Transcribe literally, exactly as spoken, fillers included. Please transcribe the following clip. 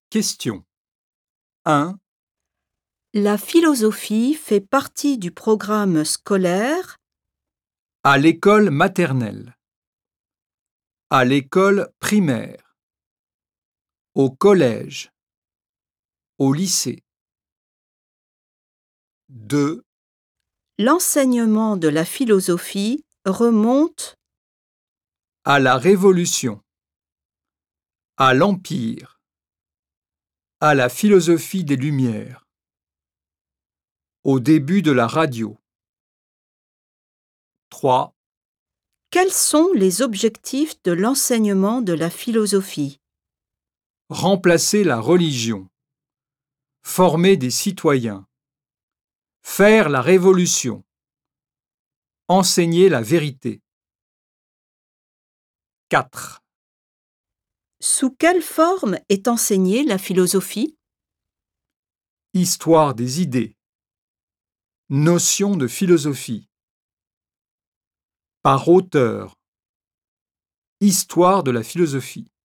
Question un. La philosophie fait partie du programme scolaire À l'école maternelle. À l'école primaire. Au collège. Au lycée. deux. L'enseignement de la philosophie remonte À la Révolution. À l'Empire. À la philosophie des Lumières. Au début de la radio. trois. Quels sont les objectifs de l'enseignement de la philosophie? Remplacer la religion. Former des citoyens. Faire la révolution. Enseigner la vérité. quatre. Sous quelle forme est enseignée la philosophie? Histoire des idées. Notion de philosophie. Par auteur. Histoire de la philosophie.